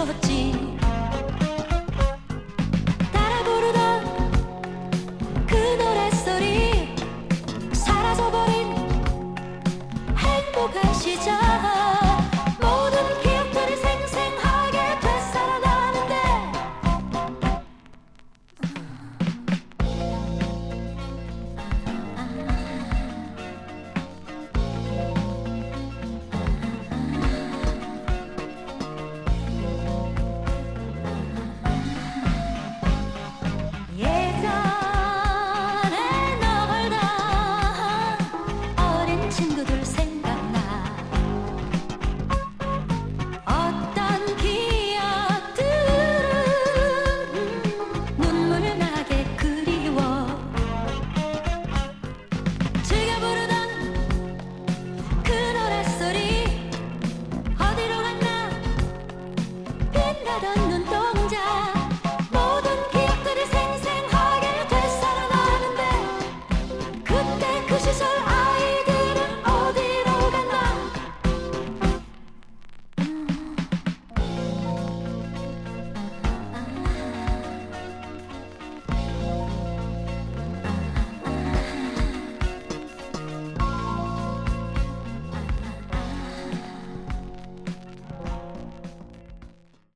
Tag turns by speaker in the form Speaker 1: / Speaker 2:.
Speaker 1: 있었지. 따라 부르던 그 노랫소리, 사라져버린 행복한 시절, 모든 기억들이 생생하게 되살아나는데 예전에 놀던 어린 친구들 생각나. 어떤 기억들은 눈물 나게 그리워. 즐겨 부르던 그 노랫소리 어디로 갔나. 빛나던